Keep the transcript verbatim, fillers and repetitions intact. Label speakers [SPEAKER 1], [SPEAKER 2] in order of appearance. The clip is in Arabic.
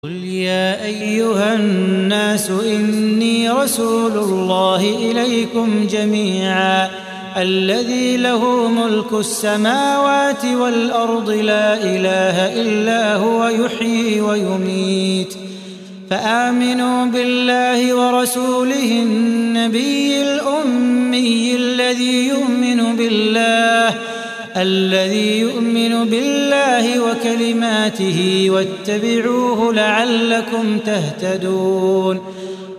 [SPEAKER 1] قل يا أيها الناس إني رسول الله إليكم جميعا الذي له ملك السماوات والأرض لا إله إلا هو يحيي ويميت فآمنوا بالله ورسوله النبي الأمي الذي يؤمن بالله الذي يؤمن بالله وكلماته واتبعوه لعلكم تهتدون